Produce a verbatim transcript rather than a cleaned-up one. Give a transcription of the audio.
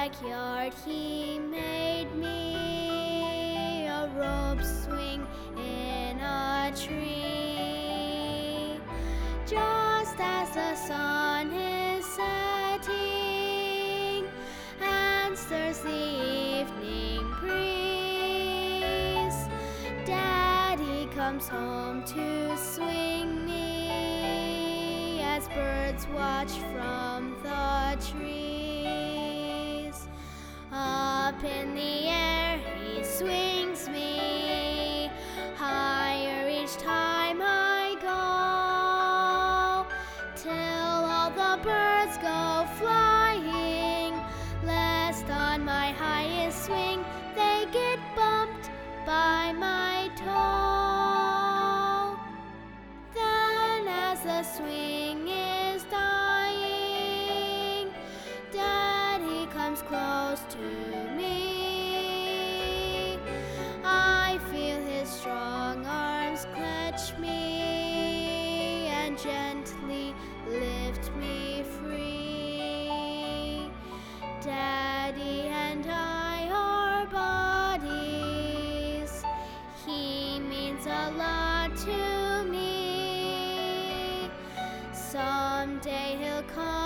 backyard he made me a rope swing in a tree. Just as the sun is setting and stirs the evening breeze, Daddy comes home to swing me as birds watch from the trees. Up in the air he swings me, higher each time I go, till all the birds go flying, lest on my highest swing they get bumped by my toe. Then as the swing is dying, Daddy comes close to me. I feel his strong arms clutch me and gently lift me free. Daddy and I are buddies. He means a lot to me. Someday he'll come